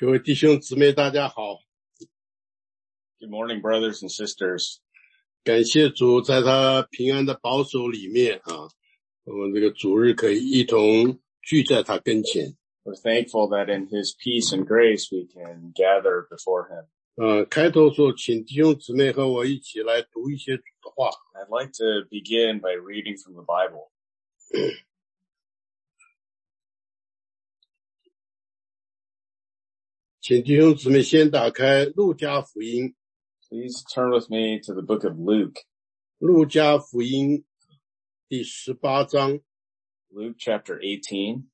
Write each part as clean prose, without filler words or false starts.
各位弟兄姊妹大家好。 Good morning, brothers and sisters. 感谢主在他平安的保守里面我们这个主日可以一同聚在他跟前。 We're thankful that in his peace and grace we can gather before him. 开头说请弟兄姊妹和我一起来读一些主的话。 I'd like to begin by reading from the Bible. 请弟兄姊妹先打开路加福音。 Please turn with me to the book of Luke. 路加福音第18章。 Luke chapter 18.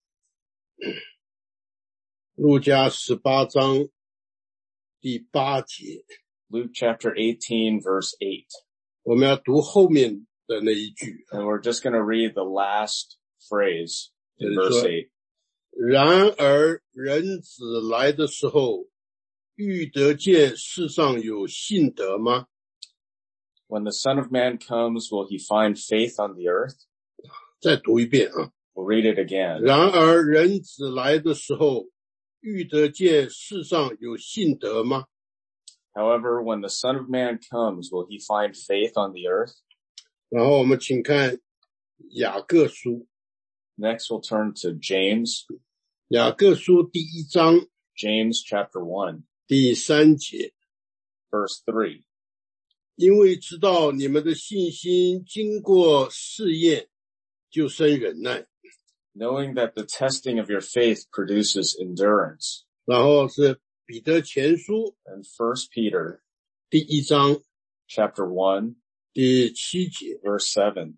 路加18章第8节。 Luke chapter 18 verse 8. 我们要读后面的那一句。 And we're just going to read the last phrase in verse 8. 然而人子来的时候，遇得见世上有信德吗？ When the Son of Man comes, will he find faith on the earth? 再读一遍啊。 We'll read it again. 然而人子来的时候，遇得见世上有信德吗？ However, when the Son of Man comes, will he find faith on the earth? 然后我们请看雅各书。 Next, we'll turn to James. 雅各书第1章 James chapter 1, 第3节。 verse 3. 因为知道你们的信心经过试验，就生忍耐。 Knowing that the testing of your faith produces endurance. 然后是彼得前书 And 1 Peter 第1章 chapter 1, 第7节。 verse 7.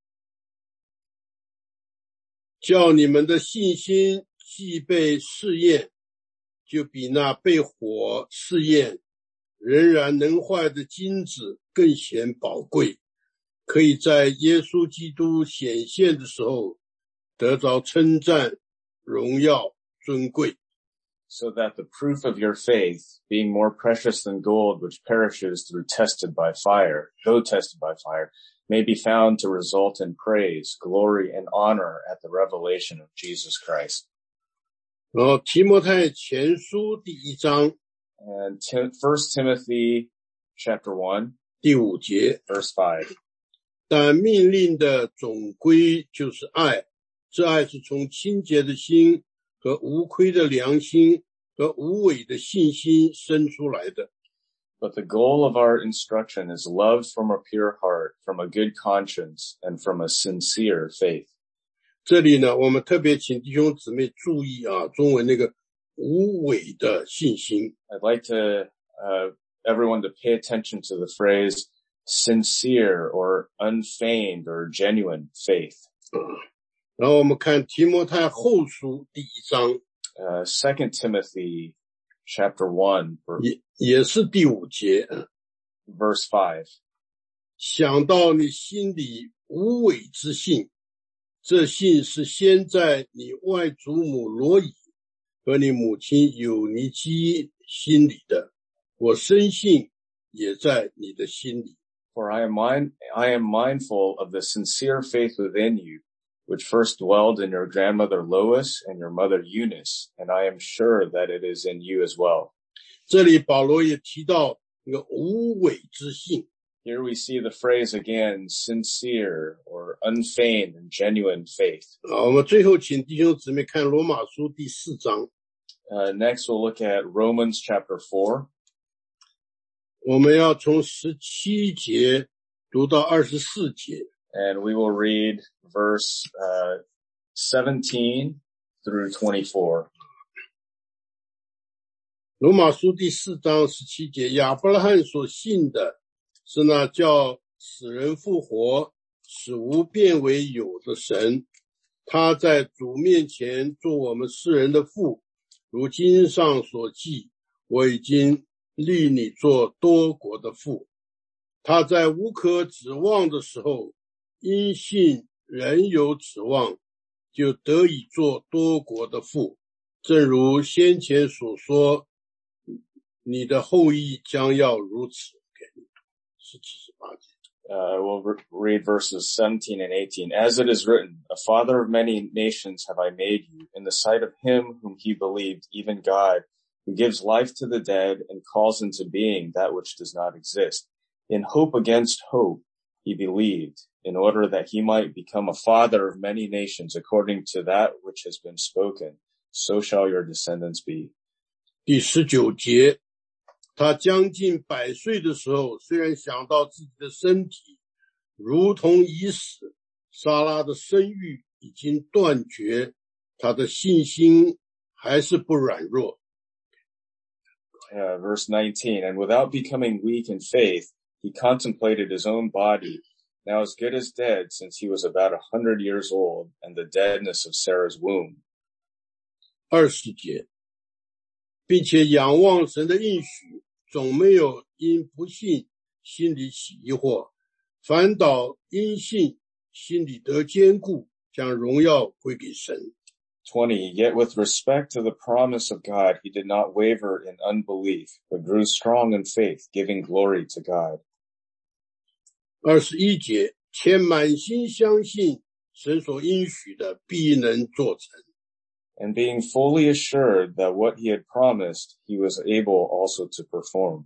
叫你们的信心既被试验，就比那被火试验仍然能坏的金子更显宝贵，可以在耶稣基督显现的时候得着称赞、荣耀、尊贵。 So that the proof of your faith, being more precious than gold which perishes though tested by fire, may be found to result in praise, glory, and honor at the revelation of Jesus Christ. 然后提摩太前书第1章 And 1 Timothy chapter 1, 第5节。 verse 5. 但命令的总归就是爱，这爱是从清洁的心和无亏的良心和无伪的信心生出来的。 But the goal of our instruction is love from a pure heart, from a good conscience, and from a sincere faith. 这里呢，我们特别请弟兄姊妹注意中文那个无伪的信心。 I'd like to everyone to pay attention to the phrase sincere or unfeigned or genuine faith. 然后我们看提摩太后书第1章 2 Timothy chapter 1, 也是第5节。 verse 5. 想到你心里无伪之信，这信是先在你外祖母罗以和你母亲有尼基心里的，我深信也在你的心里。 For I am mindful of the sincere faith within you, which first dwelled in your grandmother Lois and your mother Eunice, and I am sure that it is in you as well. 这里保罗也提到那个无伪之信。 Here we see the phrase again, sincere or unfeigned and genuine faith. 我们最后请弟兄姊妹看罗马书第4章。 Next we'll look at Romans chapter 4. 我们要从17节读到24节。 And we will read verse 17 through 24. 罗马书第4章17节，亚伯拉罕所信的是那叫死人复活，使无变为有的神。他在主面前做我们世人的父，如经上所记，我已经立你做多国的父。他在无可指望的时候，因信仍有指望，就得以做多国的父。正如先前所说，你的后裔将要如此。 We'll read verses 17 and 18. As it is written, a father of many nations have I made you, in the sight of him whom he believed, even God, who gives life to the dead and calls into being that which does not exist. In hope against hope, he believed, in order that he might become a father of many nations according to that which has been spoken. So shall your descendants be. 第19节，他将近100岁的时候，虽然想到自己的身体如同已死，撒拉的生育已经断绝，他的信心还是不软弱。 Verse 19, and without becoming weak in faith, he contemplated his own body, now as good as dead, since he was about 100 years old, and the deadness of Sarah's womb. 20节，并且仰望神的应许，总没有因不信心里起疑惑，反倒因信心里得坚固，将荣耀归给神。 20, yet with respect to the promise of God, he did not waver in unbelief, but grew strong in faith, giving glory to God. 21节，且满心相信神所应许的必能做成。 And being fully assured that what he had promised, he was able also to perform.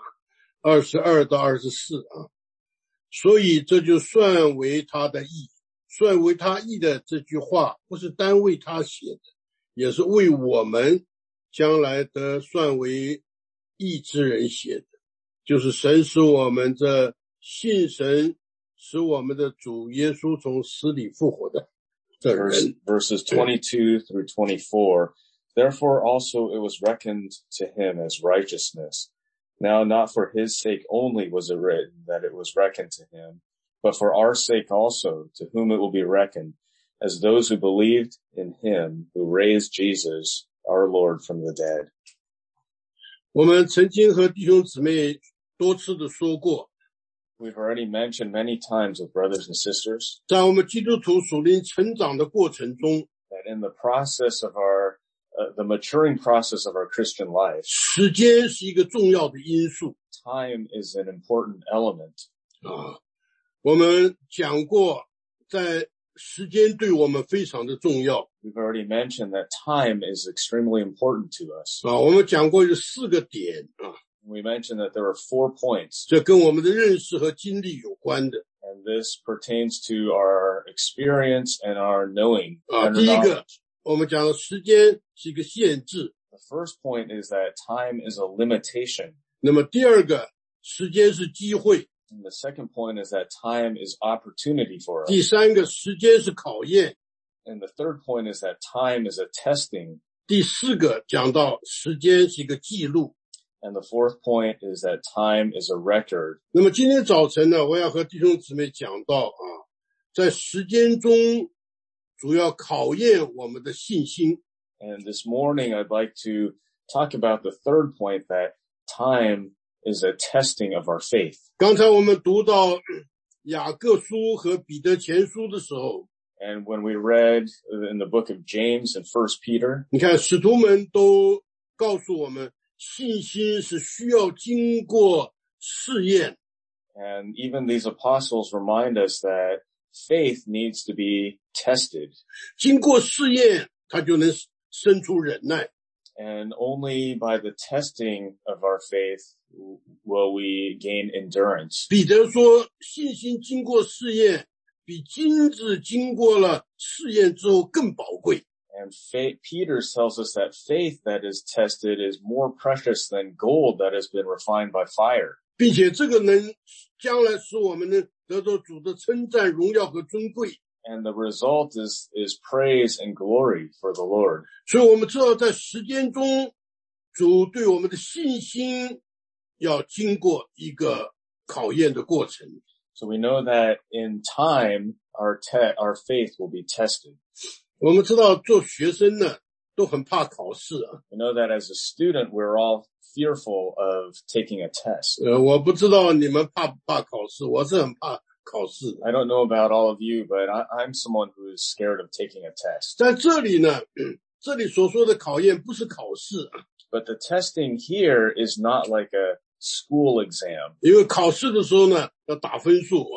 22到24所以这就算为他的义。算为他义的这句话，不是单为他写的，也是为我们将来得算为义之人写的。就是神使我们这信神，使我们的主耶稣从死里复活的这人。 Verses 22 through 24. Therefore also it was reckoned to him as righteousness. Now not for his sake only was it written that it was reckoned to him, but for our sake also, to whom it will be reckoned, as those who believed in him who raised Jesus, our Lord, from the dead. 我们曾经和弟兄姊妹多次的说过， We've already mentioned many times with brothers and sisters 在我们基督徒属灵成长的过程中， that in the process of the maturing process of our Christian life, 时间是一个重要的因素。 time is an important element. 我们讲过，在时间对我们非常的重要。 We've already mentioned that time is extremely important to us. 我们讲过有4个点 We mentioned that there are 4 points. 这跟我们的认识和经历有关的。 And this pertains to our experience and our knowing. 第一个，我们讲的时间是一个限制。 The first point is that time is a limitation. 那么第二个，时间是机会。 And the second point is that time is opportunity for us. 第三个，时间是考验。 And the third point is that time is a testing. 第4个讲到时间是一个记录。 And the fourth point is that time is a record. 那么今天早晨呢，我要和弟兄姊妹讲到在时间中主要考验我们的信心。 And this morning I'd like to talk about the third point, that time is a testing of our faith. 刚才我们读到雅各书和彼得前书的时候， And when we read in the book of James and 1 Peter, 你看使徒们都告诉我们，信心是需要经过试验。 and even these apostles remind us that faith needs to be tested. 经过试验，它就能生出忍耐。 And only by the testing of our faith will we gain endurance. 彼得说，信心经过试验，比金子经过了试验之后更宝贵。 And Peter tells us that faith that is tested is more precious than gold that has been refined by fire. 并且这个能将来使我们能得到主的称赞、荣耀和尊贵。 And the result is praise and glory for the Lord. 所以我们知道在时间中，主对我们的信心要经过一个考验的过程。 So we know that in time, our faith will be tested. 我们知道做学生呢，都很怕考试啊。 We know that as a student, we're all fearful of taking a test. 我不知道你们怕不怕考试，我是很怕考试的。 I don't know about all of you, but I'm someone who is scared of taking a test. 在这里呢，这里所说的考验不是考试啊， But the testing here is not like a school exam. 因为考试的时候呢，要打分数啊，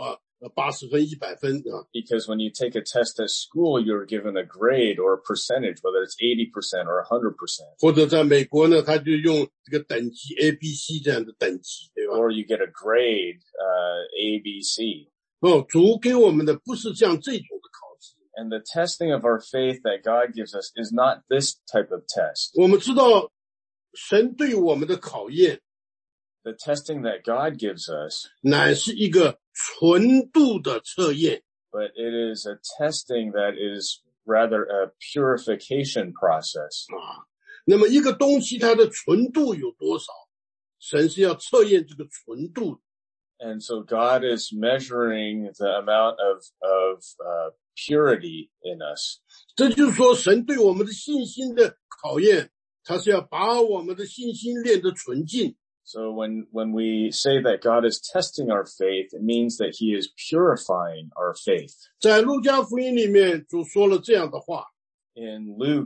80分、100分啊。 Because when you take a test at school, you're given a grade or a percentage, whether it's 80% or 100%. 或者在美国呢，他就用这个等级 A、B、C 这样的等级，对吧？ Or you get a grade, A, B, C. 主给我们的不是像这种的考试。 And the testing of our faith that God gives us is not this type of test. 我们知道神对我们的考验 The testing that God gives us, 乃是一个纯度的测验， but it is a testing that is rather a purification process. 那么一个东西它的纯度有多少，神是要测验这个纯度。 And so God is measuring the amount of purity in us. 这就是说神对我们的信心的考验，他是要把我们的信心练得纯净。 So when we say that God is testing our faith, it means that he is purifying our faith. 在路加福音里面主说了这样的话， In Luke,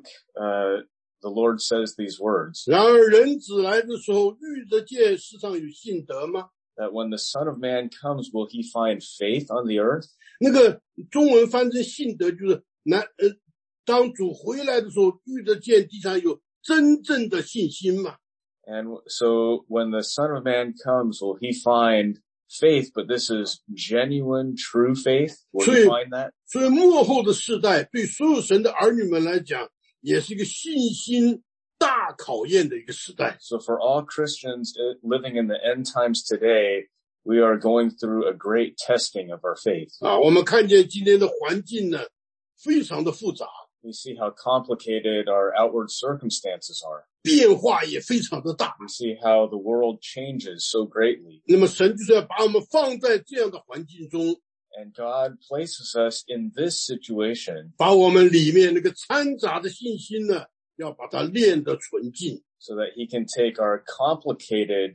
the Lord says these words, 然而人子来的时候，遇得见世上有信德吗？ that when the Son of Man comes, will he find faith on the earth? 那个中文翻成信德就是当主回来的时候，遇得见地上有真正的信心嘛？ And so when the Son of Man comes, will he find faith? But this is genuine, true faith. Will he find that? 所以末后的世代对所有神的儿女们来讲，也是一个信心大考验的一个时代。 So for all Christians living in the end times today, we are going through a great testing of our faith. 我们看见今天的环境呢，非常的复杂， We see how complicated our outward circumstances are. 变化也非常的大。 We see how the world changes so greatly. 那么神就是要把我们放在这样的环境中， And God places us in this situation 把我们里面那个掺杂的信心呢，要把它练得纯净。 so that he can take our complicated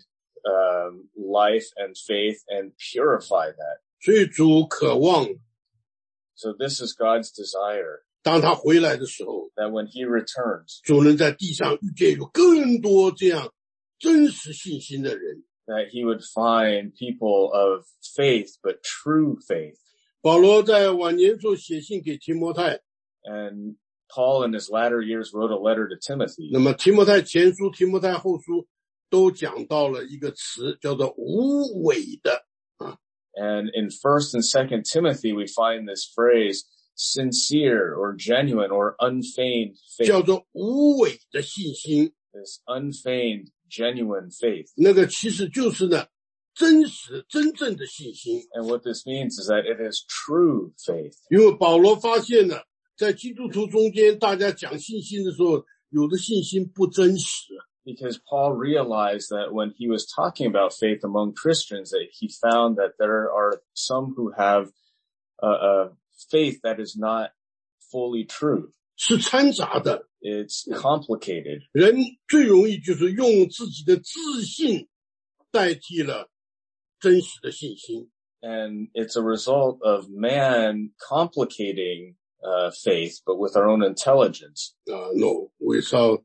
life and faith and purify that. 所以主渴望， So this is God's desire, 当他回来的时候， that when he returns, 主能在地上遇见有更多这样真实信心的人。 that he would find people of faith, but true faith. 保罗在晚年时候写信给提摩太， And Paul in his latter years wrote a letter to Timothy. 那么提摩太前书、提摩太后书都讲到了一个词，叫做无伪的。 And in 1st and 2nd Timothy, we find this phrase, sincere or genuine or unfeigned 叫 faith. 做无伪的信心， This unfeigned, genuine faith. 那个其实就是呢，真实真正的信心。 And what this means is that it is true faith. 因为保罗发现了，在基督徒中间，大家讲信心的时候，有的信心不真实。 Because Paul realized that when he was talking about faith among Christians, that he found that there are some who have a faith that is not fully true. 是掺杂的， It's complicated. 人最容易就是用自己的自信代替了真实的信心。 And it's a result of man complicating faith, but with our own intelligence. No, without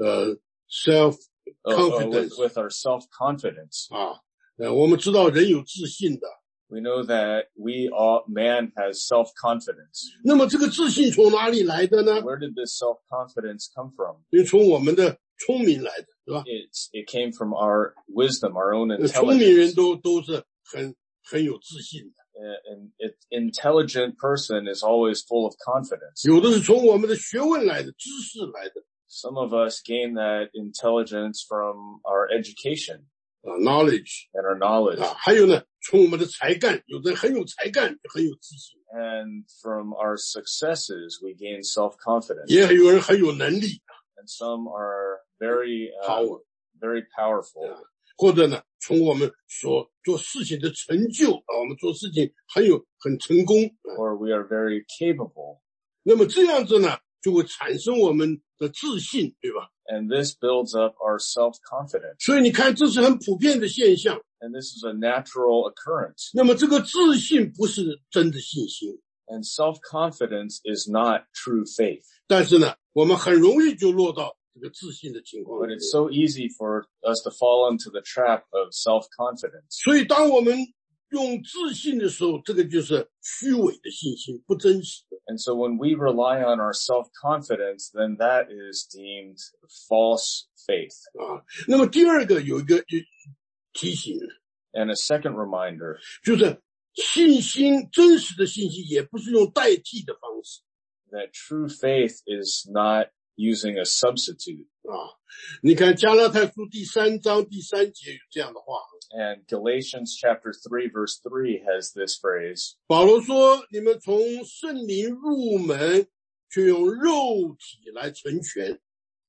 self-confidence. With our self-confidence. 我们知道人有自信的， We know that man has self-confidence. 那么这个自信从哪里来的呢？ Where did this self-confidence come from? 因为从我们的聪明来的，对吧？ It came from our wisdom, our own 聪明人 intelligence. 都是很有自信的， An intelligent person is always full of confidence. 有的是从我们的学问来的，知识来的 Some of us gain that intelligence from our education knowledge and our knowledge. 还有呢，从我们的才干，有的人很有才干，就很有自信， And from our successes, we gain self-confidence. 也有人很有能力 And some are very, power， very powerful. 或者呢，从我们所做事情的成就我们做事情很成功 Or we are very capable. 那么这样子呢，就会产生我们的自信，对吧？ And this builds up our self-confidence. 所以你看，这是很普遍的现象。 And this is a natural occurrence. 那么这个自信不是真的信心， And self-confidence is not true faith. 但是呢，我们很容易就落到这个自信的情况里 But 面。 it's so easy for us to fall into the trap of self-confidence. 所以当我们用自信的时候，这个就是虚伪的信心，不真实的。 And so when we rely on our self-confidence, then that is deemed false faith. 那么第二个有一个提醒， And a second reminder, 就是信心，真实的信心也不是用代替的方式。 that true faith is not using a substitute. 你看加拉太书第3章第3节有这样的话， And Galatians chapter 3 verse 3 has this phrase, 保罗说，你们从圣灵入门，却用肉体来成全。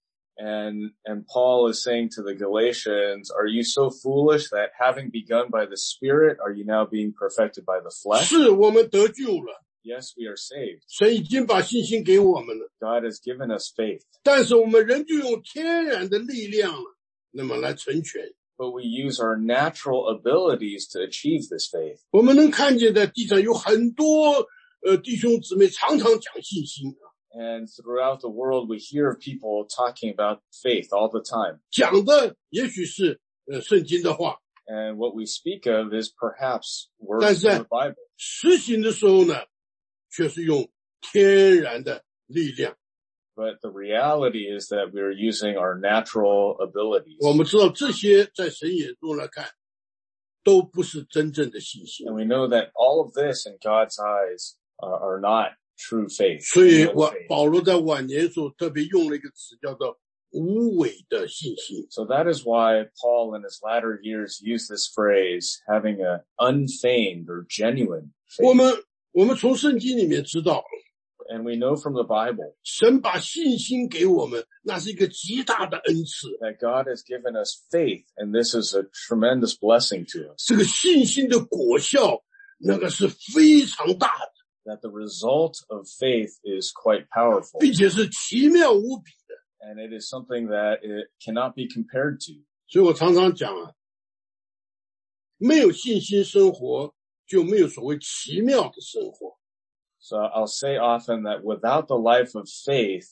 and Paul is saying to the Galatians, are you so foolish that having begun by the Spirit, are you now being perfected by the flesh? 是我们得救了， Yes, we are saved. 神已经把信心给我们了， God has given us faith, 但是我们仍旧用天然的力量了，那么来成全。 but we use our natural abilities to achieve this faith. 我们能看见在地上有很多弟兄姊妹常常讲信心， And throughout the world, we hear of people talking about faith all the time. 讲的也许是圣经的话， And what we speak of is perhaps words 但 from 是 the Bible. 实行的时候呢，却是用天然的力量。 But the reality is that we're using our natural abilities. 我们知道这些在神眼中来看，都不是真正的信心。 And we know that all of this in God's eyes are not true faith. 所以 genuine faith. 保罗在晚年的时候特别用了一个词叫做无伪的信心。 So that is why Paul in his latter years used this phrase, having an unfeigned or genuine 我 faith. 们从圣经里面知道， And we know from the Bible 神把信心给我们，那是一个极大的恩赐。 that God has given us faith, and this is a tremendous blessing to us. 这个信心的果效，那个是非常大的， That the result of faith is quite powerful, 并且是奇妙无比的。 and it is something that it cannot be compared to. 所以我常常讲没有信心生活，就没有所谓奇妙的生活。 So I'll say often that without the life of faith,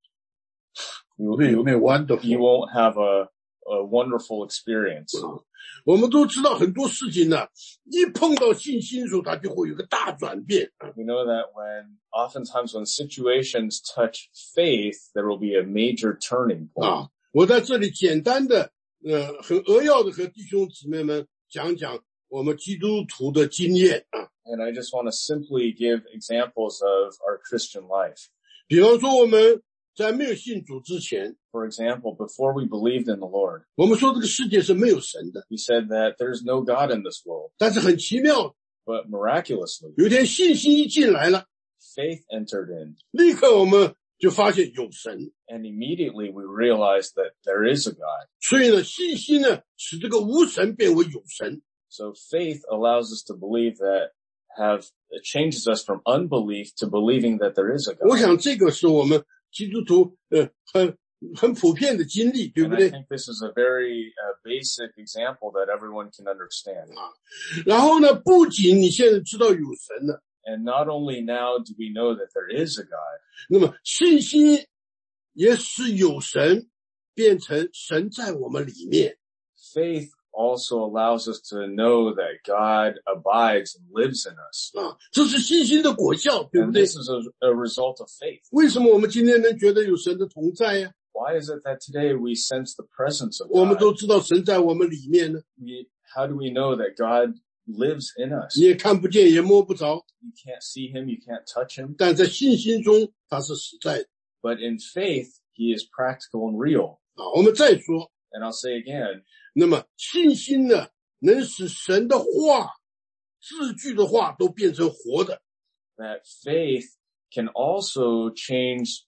you 没有 wonderful。 won't have a wonderful experience. 我们都知道很多事情呢，一碰到信心的时候，它就会有个大转变。 We know that oftentimes when situations touch faith, there will be a major turning point. 我在这里简单的很扼要的和弟兄姊妹们讲讲我们基督徒的经验。 And I just want to simply give examples of our Christian life. 比方说我们在没有信主之前， For example, before we believed in the Lord, 我们说这个世界是没有神的， we said that there's no God in this world, 但是很奇妙， but miraculously, 有一天信心一进来了， faith entered in, 立刻我们就发现有神。 and immediately we realized that there is a God. 所以呢，信心呢使这个无神变为有神。 So faith allows us to believe that it changes us from unbelief to believing that there is a 我 God. 想这个是我们基督徒很普遍的经历，对 And 不 I 对？ think this is a very basic example that everyone can understand. 然后呢，不仅你现在知道有神了， And not only now do we know that there is a God, 那么信心也使有神变成神在我们里面。 faith also allows us to know that God abides and lives in us. 这是信心的果效，对不 And 对？ this is a result of faith. 为什么我们今天能觉得有神的同在呀？ Why is it that today we sense the presence of 我们 God? 都知道神在我们里面呢， How do we know that God lives in us? 你也看不见，也摸不着， You can't see him, you can't touch him. 但在信心中他是实在的。 But in faith, he is practical and real. 我们再说， And I'll say again, 那么信心呢，能使神的话、字句的话都变成活的。 that faith can also change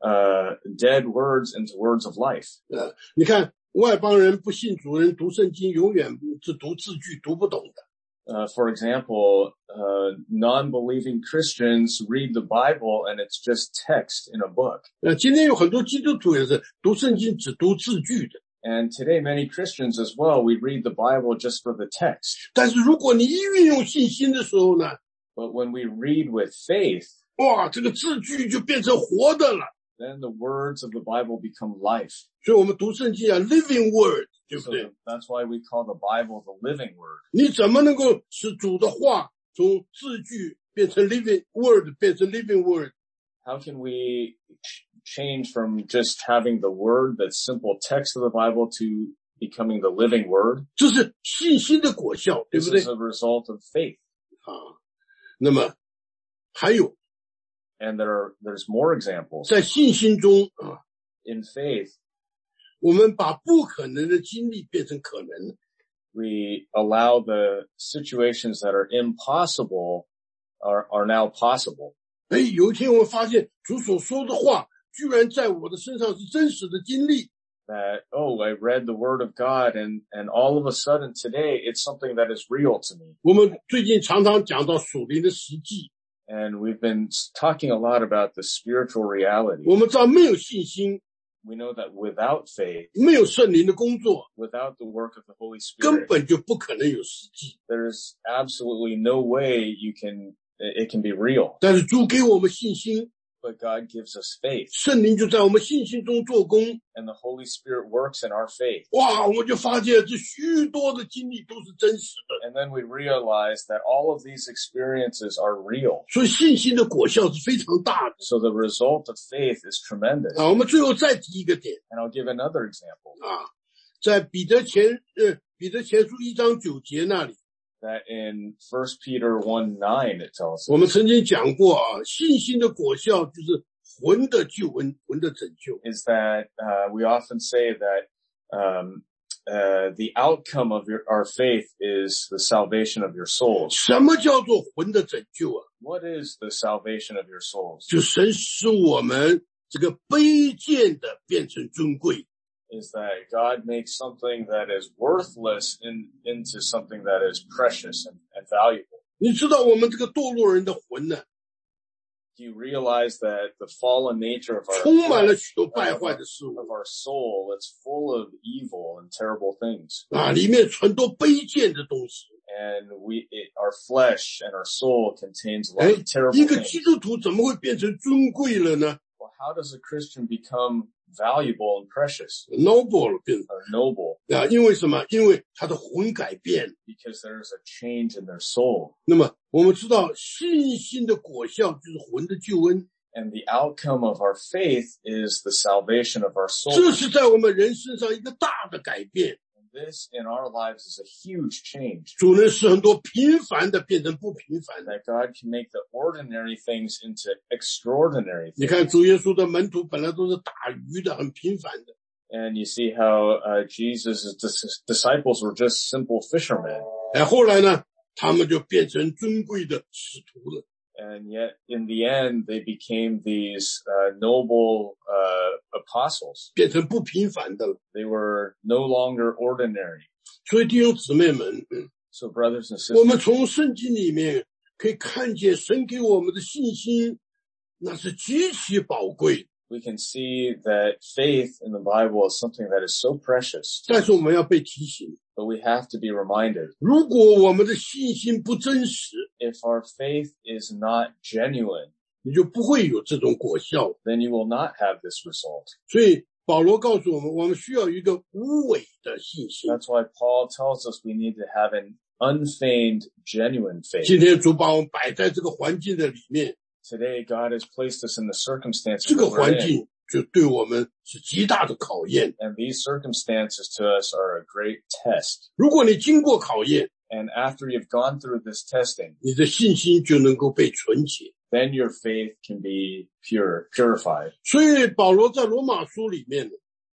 dead words into words of life. 你看外邦人不信主人读圣经，永远是读字句读不懂的。 For example, non-believing Christians read the Bible and it's just text in a book. 今天有很多基督徒也是读圣经只读字句的。 And today many Christians as well, we read the Bible just for the text. 但是如果你一运用信心的时候呢， But when we read with faith, 哇，这个字句就变成活的了。 then the words of the Bible become life. 所以我们读圣经啊 ，living word 对不对？ So that's why we call the Bible the living word. 你怎么能够使主的话从字句变成 living word 变成 living word？ How can we change from just having the word, that simple text of the Bible, to becoming the living word? 这是信心的果效，对 This 不对？ is a result of faith. 那么还有 And there's more examples. 在信心中 In faith, 我们把不可能的经历变成可能。 we allow the situations that are impossible are now possible. 有一天我们发现主所说的话居然在我的身上是真实的经历。 That, I read the word of God and all of a sudden today it's something that is real to me. 我们最近常常讲到属灵的实际， And we've been talking a lot about the spiritual reality. 我们知道没有信心， We know that without faith, 没有圣灵的工作， without the work of the Holy 根 Spirit, 本就不可能有实际。 there's absolutely no way it can be real. 但是主给我们信心， But God gives us faith, 圣灵就在我们信心中做工。 and the Holy Spirit works in our faith. 哇，我们就发现这许多的经历都是真实的， And then we realize that all of these experiences are real. 所以信心的果效是非常大的。 So the result of faith is tremendous. 我们最后再提一个点 And I'll give another example, 在彼得前书1章9节那里， that in 1 Peter 1:9 it tells 我们 us 曾经讲过信心的果效就是魂的救恩，魂的拯救。 is that we often say that the outcome of our faith is the salvation of your souls. 什么叫做魂的拯救啊？ What is the salvation of your souls? 就神使我们这个卑贱的变成尊贵， Is that God makes something that is worthless into something that is precious and valuable. 你知道我们这个堕落人的魂呢， Do you realize that the fallen nature of 充满了许多败坏的事物 of our soul, it's full of evil and terrible things. 里面很多卑贱的东西。 And our flesh and our soul contains a lot of 一 terrible 个 things. 基督徒怎么会变成尊贵了呢 Well, how does a Christian become valuable and precious ？noble 了变 or noble? 因为什么？因为他的魂改变。 Because there's a change in their soul. 那么我们知道信心的果效就是魂的救恩， And the outcome of our faith is the salvation of our 这 soul. 是在我们人身上一个大的改变。 This in our lives is a huge change. 主能使很多平凡的变成不平凡的。 That God can make the ordinary things into extraordinary 你 things. 看主耶稣的门徒本来都是打鱼的，很平凡的， And you see how Jesus' disciples were just simple fishermen. 后来呢，他们就变成尊贵的使徒了。 And yet, in the end, they became these noble apostles. 变成不平凡的了。 They were no longer ordinary. 所以弟兄姊妹们， So, brothers and 我们 sisters, 从圣经里面可以看见神给我们的信心，那是极其宝贵。 we can see that faith in the Bible is something that is so precious. 但是我们要被提醒， But we have to be reminded, 如果我们的信心不真实， if our faith is not genuine, 你就不会有这种果效。 then you will not have this result. 所以保罗告诉我们，我们需要有一个无伪的信心。 That's why Paul tells us we need to have an unfeigned, genuine faith. 今天主把我们摆在这个环境的里面， Today, God has placed us in the 这 circumstances 个 that we're 环 in. 境就对我们是极大的考验。 And these circumstances to us are a great test. 如果你经过考验， And after you've gone through this testing, 你的信心就能够被纯洁。 then your faith can be purified. 所以保罗在罗马书里面，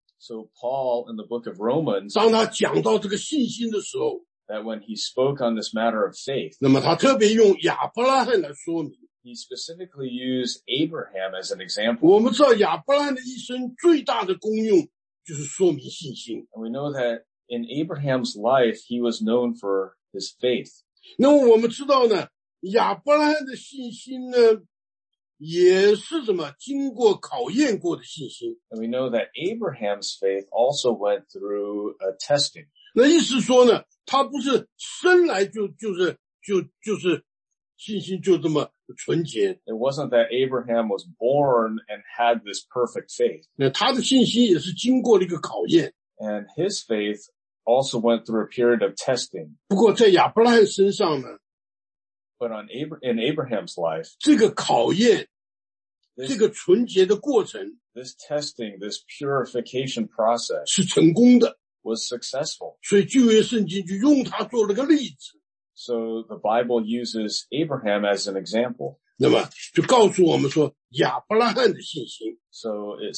So Paul in the book of Romans, 当他讲到这个信心的时候， that when he spoke on this matter of faith, 那么他特别用亚伯拉罕来说明。 he specifically used Abraham as an example. 我们知道亚伯拉罕的一生最大的功用就是说明信心。 And we know that in Abraham's life, he was known for his faith. 那么我们知道呢，亚伯拉罕的信心呢，也是什么？经过考验过的信心。 And we know that Abraham's faith also went through a testing. 那意思说呢，他不是生来就是信心就这么纯洁。 It wasn't that Abraham was born and had this perfect faith. 那他的信心也是经过了一个考验。 And his faith also went through a period of testing. 不过在亚伯拉罕身上呢， But in Abraham's life, 这个考验，这个纯洁的过程 this testing, this purification process 是成功的， was successful. 所以旧约圣经就用它做了个例子。 So the Bible uses Abraham as an example. 那么就告诉我们说亚伯拉罕的信心。 So it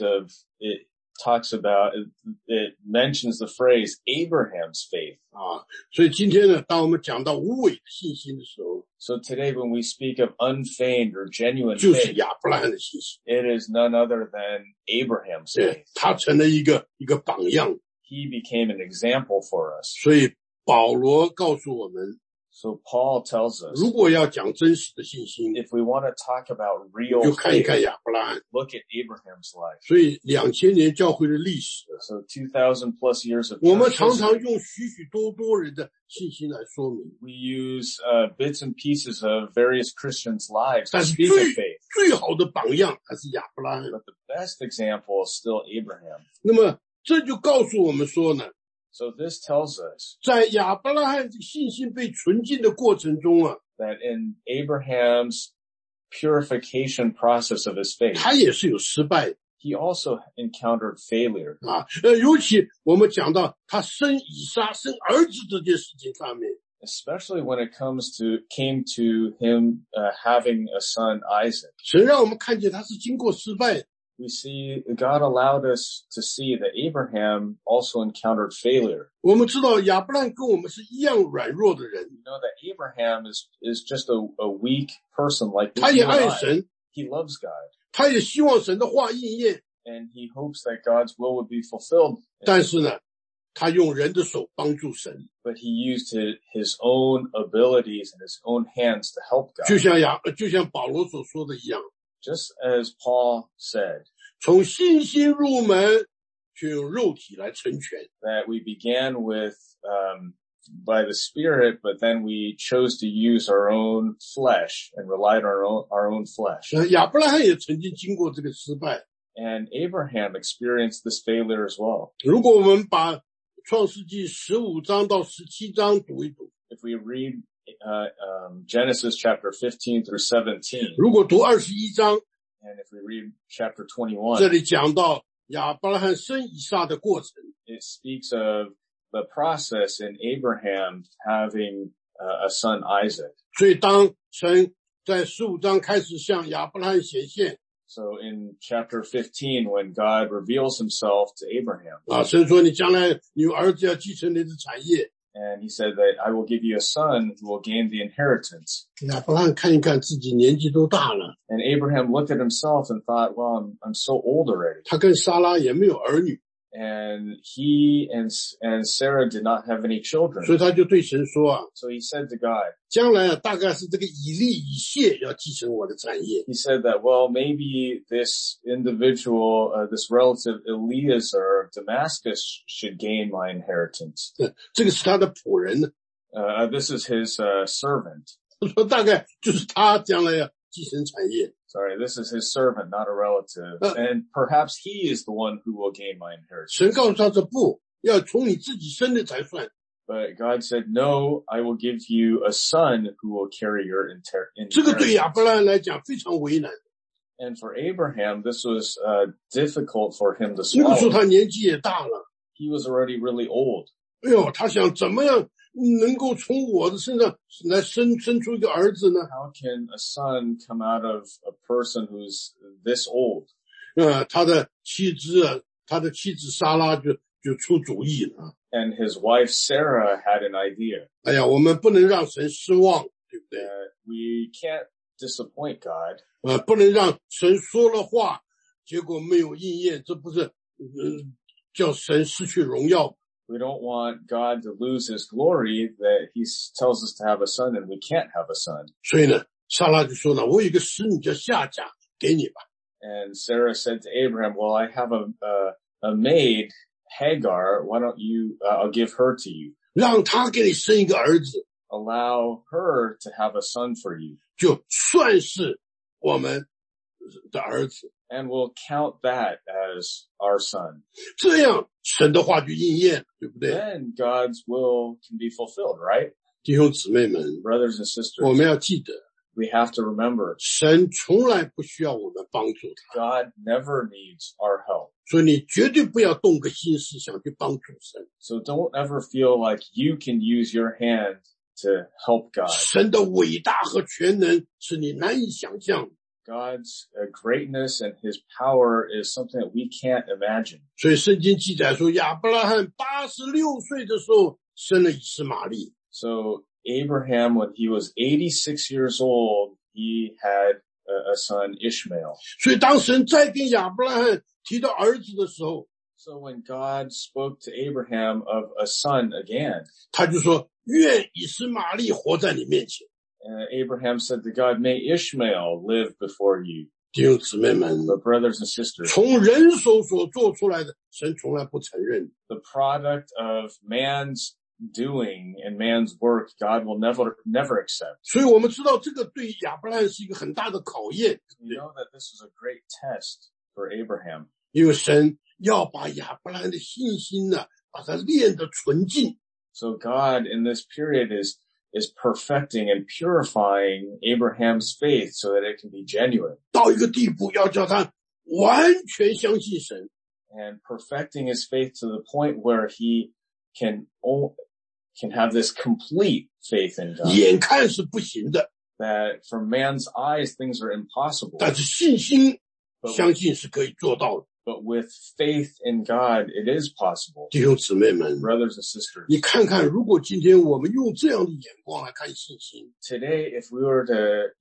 talks about, it mentions the phrase Abraham's faith. 所以今天呢，当我们讲到无伪的信心的时候， So today when we speak of unfeigned or genuine 就是 faith, 亚伯拉罕的信心。 it is none other than Abraham's 对 faith. 他成了一个榜样。 He became an example for us. 所以保罗告诉我们， So Paul tells us, 如果要讲真实的信心， if we want to talk about real 就看一 faith, 看亚伯拉罕。 look at Abraham's life. 所以2000年教会的历史， So 2,000 plus years of 我们 church 常常 history, 用许许多多人的信心来说明， we use bits and pieces of various Christians' lives to 但是 speak of faith. 最好的榜样还是亚伯拉罕。 But the best example is still Abraham. 那么这就告诉我们说呢， So this tells us 在亚伯拉罕这个信心被纯净的过程中啊， that in Abraham's purification process of his faith, 他也是有失败的 he also encountered failure. 尤其我们讲到他生以撒生儿子这件事情上面， Especially when it came to him having a son Isaac. 神让我们看见他是经过失败的。 We see God allowed us to see that Abraham also encountered failure. 我们知道亚伯拉罕跟我们是一样软弱的人， You know that Abraham is just a weak person like 他 you 也 and 爱 I. 神， He loves God 他也希望神的话应验， and he hopes that God's will would be fulfilled. 但是呢，他用人的手帮助神， But he used his own abilities and his own hands to help 就像保罗所说的一样， Just as Paul said, 从信心入门，却用肉体来成全。 that we began with by the Spirit, but then we chose to use our own flesh and relied on our own flesh. 亚伯拉罕也曾经经过这个失败。 And Abraham experienced this failure as well. 如果我们把创世纪15章到17章读一读， If we read Genesis chapter 15 through 17, 如果读21章， and if we read chapter 这 21, 里讲到亚伯拉罕生以撒的过程。 it speaks of the process in Abraham having a son Isaac. 所以当神在15章开始向亚伯拉罕显现， So in chapter 15, when God reveals himself to Abraham, 神说你将来你有儿子要继承你的产业。 and he said that I will give you a son who will gain the inheritance. 亚伯拉罕看一看自己年纪都大了， And Abraham looked at himself and thought, well, I'm so old already. 他跟撒拉也没有儿女， And he and Sarah did not have any 所 children. 以他就对神说 So he said to God, 将来大概是这个以利以谢要继承我的产业。 he said that, well, maybe this individual, this relative Eliezer of Damascus should gain my inheritance. 这个是他的仆人， This is his servant. 他说大概就是他将来要继承产业。 Sorry, this is his servant, not a relative. And perhaps he is the one who will gain my inheritance. 神告诉他说不要从你自己生的才算。 But God said, no, I will give you a son who will carry your 这个对亚 inheritance. 伯拉罕来讲非常为难。 And for Abraham, this was difficult for him to 那个时候 swallow. 他年纪也大了， He was already really old. 哎呦，他想怎么样能够从我的身上来生出一个儿子呢？ How can a son come out of a person who's this old? 他的妻子莎拉就出主意了。 And his wife Sarah had an idea. 哎呀，我们不能让神失望，对不对？ We can't disappoint God. 不能让神说了话，结果没有应验，这不是叫神失去荣耀。 We don't want God to lose his glory that he tells us to have a son and we can't have a son. 所以呢，莎拉就说呢，我有一个使女叫夏甲，给你吧。 And Sarah said to Abraham, well, I have a maid, Hagar. Why don't you, I'll give her to you. 让她给你生一个儿子， Allow her to have a son for you. 就算是我们的儿子。 And we'll count that as our son. 这样神的话就应验，对不对？ Then God's will can be fulfilled, right? 弟兄姊妹们， Brothers and 我 sisters, 们要记得， we have to remember 神从来不需要我们帮助他， God never needs our help. 所以你绝对不要动个心思想去帮助神。 So don't ever feel like you can use your hand to help God. 神的伟大和全能是你难以想象的， God's greatness and his power is something that we can't imagine. 所以圣经记载说，亚伯拉罕86岁的时候生了以实玛利。 So Abraham, when he was 86 years old, he had a son, Ishmael. 所以当神再跟亚伯拉罕提到儿子的时候， So when God spoke to Abraham of a son again, 他就说，愿以实玛利活在你面前。 Abraham said to God, may Ishmael live before you. 弟兄姊妹们， But brothers and sisters, 从人手所做出来的，神从来不承认。 the product of man's doing and man's work, God will never accept. 所以我们知道这个对亚伯拉罕是一个很大的考验， We know that this is a great test for Abraham. 因为神要把亚伯拉罕的信心呢，把它练得纯净。 So God in this period is perfecting and purifying Abraham's faith so that it can be genuine. 到一个地步，要叫他完全相信神。 And perfecting his faith to the point where he can have this complete faith in God. 眼看是不行的， That from man's eyes, things are impossible. 但是信心相信是可以做到的。 But with faith in God, it is possible. 弟兄姊妹们， Brothers and sisters, 你看看，如果今天我们用这样的眼光来看信心， today, if we were to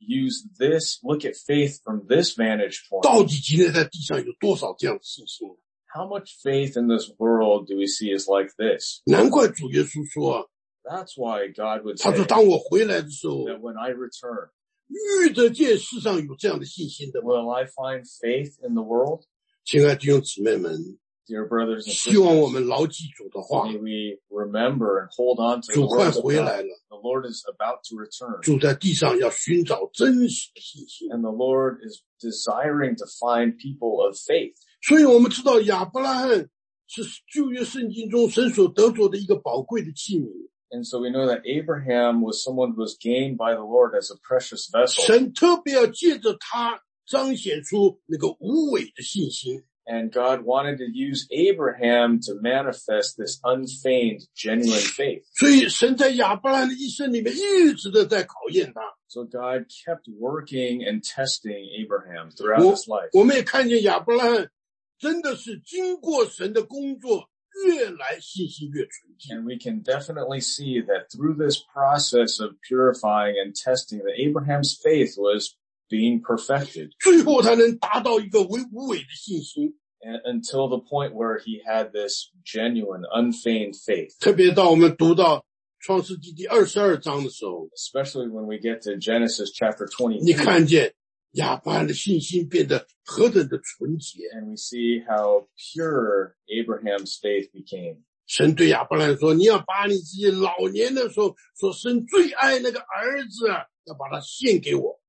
look at faith from this vantage point, 到底今天在地上有多少这样的信心？ how much faith in this world do we see is like this? 难怪主耶稣说啊， That's why God would 他 say 说当我回来的时候， that when I return, 遇得见世上有这样的信心的吗？ will I find faith in the world? 亲爱的弟兄姊妹们， Dear brothers and 希望我 sisters, 们牢记主的话， may we remember and hold on to the 主快 words of 回来 God. 了， The Lord is about to return, 主在地上要寻找真实的信心。 and the Lord is desiring to find people of faith. 所以我们知道亚伯拉罕是旧约圣经中神所得着的一个宝贵的器皿。 And so we know that Abraham was someone who was gained by the Lord as a precious vessel. 神特别要借着他彰显出那个无伪的信心。 And God wanted to use Abraham to manifest this unfeigned, genuine faith. 所以神在亚伯拉罕的一生里面一直的在考验他。 So God kept working and testing Abraham throughout his life. 我们也看见亚伯拉罕真的是经过神的工作，越来信心越纯净。 And we can definitely see that through this process of purifying and testing, that Abraham's faith was being perfected 最后他能达到一个无伪的信心。 until the point where he had this genuine, unfeigned faith. 特别到我们读到创世纪第22章的时候， Especially when we get to Genesis chapter 你 22, 看见亚伯拉罕的信心变得何等的纯洁。 and we see how pure Abraham's faith became. 神对亚伯拉罕说，你要把你自己老年的时候所生最爱那个儿子啊，要把他献给我。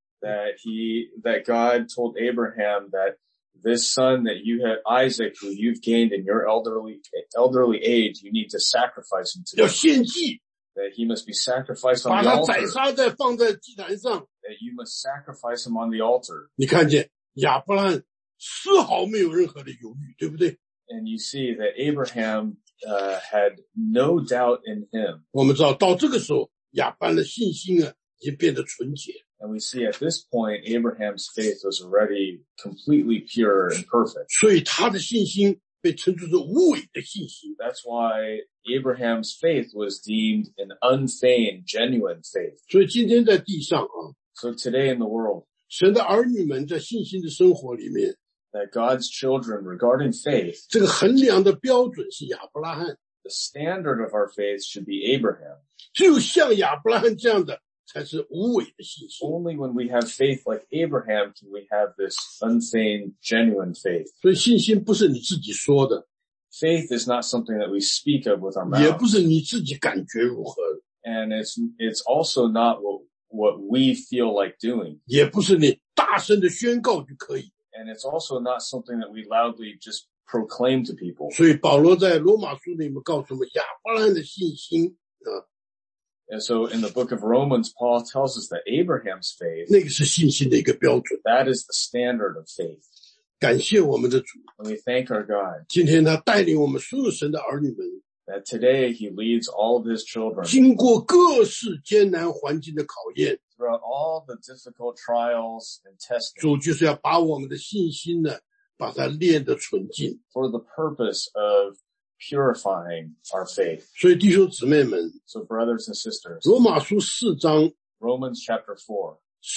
That God told Abraham that this son that you have, Isaac, who you've gained in your elderly age, you need to sacrifice him to 要 me. 献祭， That he must be sacrificed 把 on the 他 altar. 宰杀在放在祭坛上。 That you must sacrifice him on the altar. 你看见亚伯拉罕丝毫没有任何的犹豫，对不对？ And you see that Abraham had no doubt in him. 我们知道到这个时候，亚伯拉罕的信心啊，已经变得纯洁。 And we see at this point, Abraham's faith was already completely pure and perfect. 所以他的信心被称作是无伪的信心。 That's why Abraham's faith was deemed an unfeigned, genuine faith. 所以今天在地上啊， So today in the world, 神的儿女们在信心的生活里面， that God's children regarding faith, 这个衡量的标准是亚伯拉罕。 the standard of our faith should be Abraham. 只有像亚伯拉罕这样的，才是无伪的信心。 Only when we have faith like Abraham can we have this unfeigned, genuine faith. 所以信心不是你自己说的， Faith is not something that we speak of with our 也不 mouths. 是你自己感觉如何的， And it's also not what we feel like doing. 也不是你大声的宣告就可以。 And it's also not something that we loudly just proclaim to people. 所以保罗在罗马书里面告诉我们亚伯拉罕的信心 And so in the book of Romans, Paul tells us that Abraham's faith, 那个是信心的一个标准。 that is the standard of faith. 感谢我们的主， And we thank our God 今天他带领我们所有神的儿女们， that today he leads all of his children 经过各式艰难环境的考验， throughout all the difficult trials and testing 主就是要把我们的信心呢，把它练得纯净。 for the purpose of purifying our faith. 所以弟兄姊妹们， So brothers and sisters, 罗马书4章 Romans chapter 4,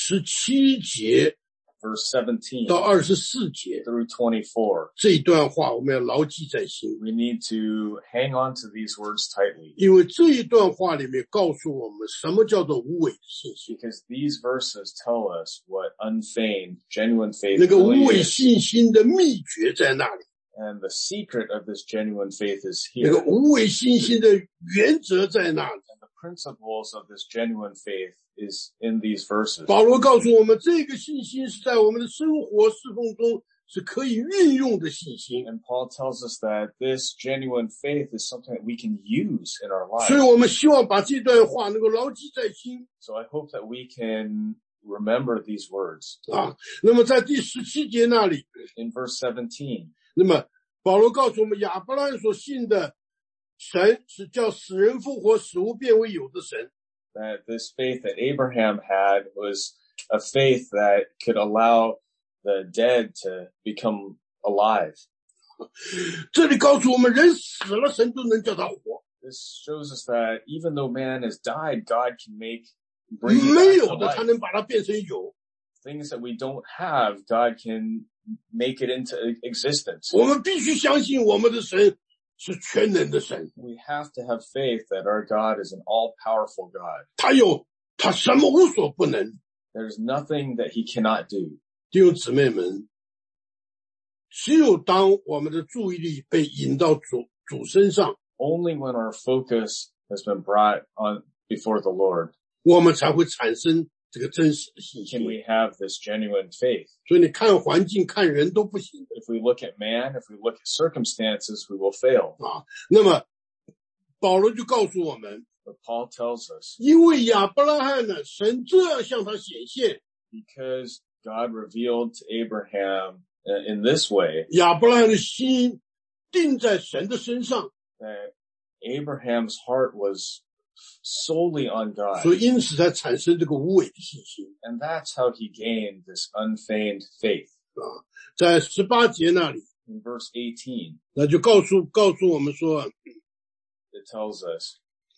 17节 verse 17 到24节 through 24. 这一段话我们要牢记在心， We need to hang on to these words tightly 因为这一段话里面告诉我们什么叫做无伪的信心。 because these verses tell us what unfeigned, genuine faith 那个无 really 伪 is. 信心的秘诀在那里， And the secret of this genuine faith is 那 here. 个无伪信心的原则在那里。 And the principles of this genuine faith is in these verses. 保罗告诉我们，这个信心是在我们的生活侍奉中是可以运用的信心。 And Paul tells us that this genuine faith is something that we can use in our 所以 lives. 我们希望把这段话能够牢记在心 So I hope that we can remember these words. 啊。那么在第17节那里， In verse 17, 那么保罗告诉我们，亚伯拉罕所信的神是叫死人复活、使无变为有的神。 that this faith that Abraham had was a faith that could allow the dead to become alive. 这里告诉我们，人死了，神都能叫他活； This shows us that even though man has died, God can bring it 没 back 有 to 的，他 life. 能把它变成有。 Things that we don't have, God can make it into existence. 我们必须相信我们的神是全能的神， We have to have faith that our God is an all-powerful God. 他什么无所不能。 There's nothing that he cannot do. 弟兄姊妹们，只有当我们的注意力被引到主身上， Only when our focus has been brought on before the Lord 我们才会产生这个真实的信 can 心。 we have this genuine faith. 所以你看环境、看人都不行 If we look at man, if we look at circumstances, we will fail. 啊。那么保罗就告诉我们， But Paul tells us, 因为亚伯拉罕呢，神这样向他显现， because God revealed to Abraham in this way, 亚伯拉罕的心定在神的身上， that Abraham's heart was solely on God. 所以因此才产生这个无伪的信心 And that's how he gained this unfeigned faith. 啊。在18节那里， In verse 18, 那就告诉我们说， it tells us,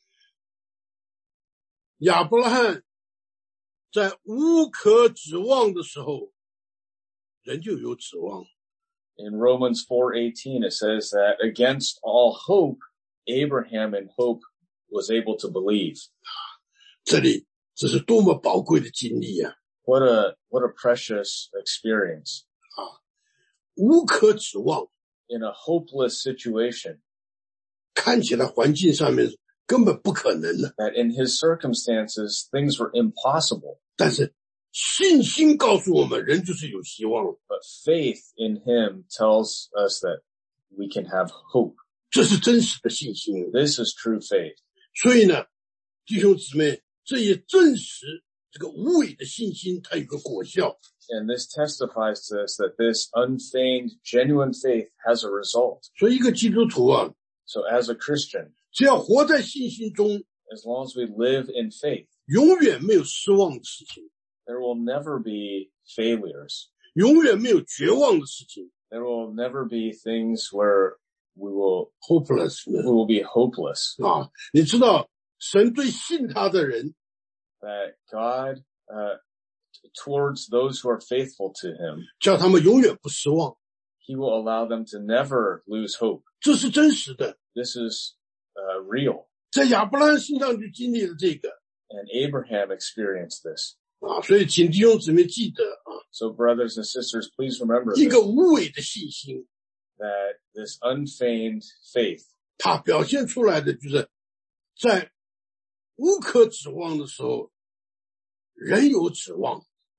亚伯拉罕在无可指望的时候，人就有指望。 in Romans 4:18, it says that against all hope, Abraham in hope was able to believe. 这是多么宝贵的经历啊！ What a precious experience. 无可指望， In a hopeless situation, 看起来环境上面根本不可能的， that in his circumstances, things were impossible. 但是信心告诉我们，人就是有希望， But faith in him tells us that we can have hope. 这是真实的信心。 This is true faith. 所以呢，弟兄姊妹，这也证实这个无伪的信心它有个果效。 And this testifies to us that this unfeigned, genuine faith has a result. 所以一个基督徒啊， So as a Christian, 只要活在信心中， as long as we live in faith, 永远没有失望的事情， there will never be failures. 永远没有绝望的事情 There will never be things where we will ，hopeless be hopeless. 啊！你知道，神对信他的人， That God, towards those who are faithful to him, 叫他们永远不失望， he will allow them to never lose hope. 这是真实的。 This is real. 在亚伯拉罕身上就经历了这个 And Abraham experienced this. 啊，所以请弟兄姊妹记得啊， So brothers and sisters, please remember 一 this, 个无伪的信心， that this unfeigned faith, 它表现出来的就是在无可指望的时候，人有指望。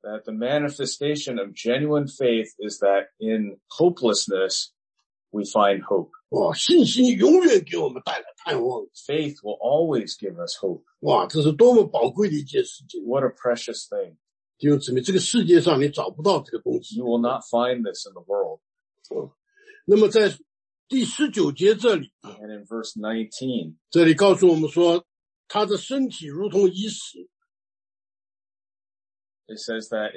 that the manifestation of genuine faith is that in hopelessness, we find hope. 信心永远给我们带来盼望。 Faith will always give us hope. 这是多么宝贵的一件事情。 What a precious thing. 弟兄姊妹，这个世界上你找不到这个东西。 You will not find this in the world. 那么在第19节这里， And in verse 19, 这里告诉我们说，他的身体如同已死。 it says that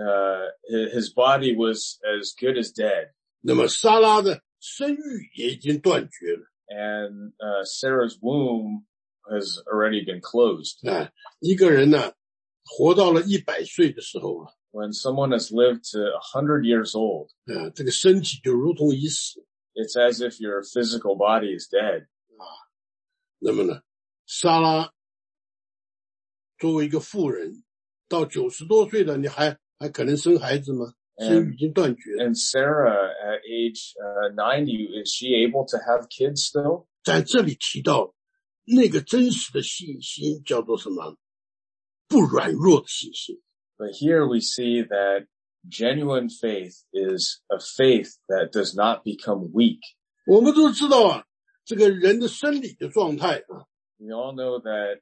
his body was as good as dead. 那么撒拉的生育也已经断绝了。 And Sarah's womb has already been closed. 一个人呢，活到了100岁的时候， When someone has lived to 100 years old, 这个身体就如同已死。 it's as if your physical body is dead. 那么呢，撒拉作为一个妇人，到90多岁了，你还可能生孩子吗？生育已经断绝了。 And Sarah at age 90, is she able to have kids still? 在这里提到那个真实的信心叫做什么？不软弱的信心。 But here we see that genuine faith is a faith that does not become weak. 我们都知道这个人的生理的状态 We all know that